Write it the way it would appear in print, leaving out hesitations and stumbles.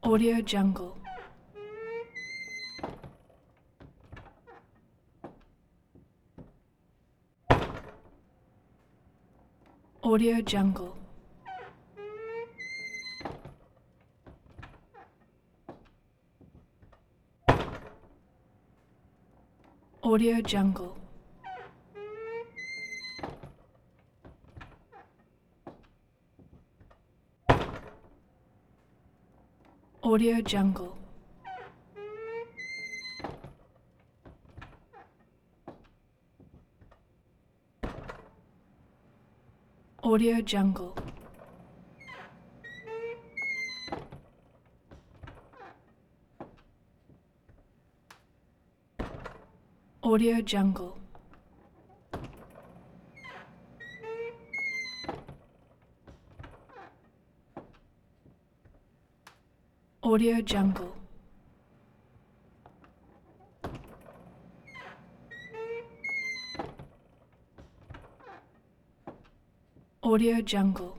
Audio Jungle. Audio Jungle. Audio Jungle. Audio Jungle. Audio Jungle. Audio Jungle. Audio Jungle. Audio Jungle.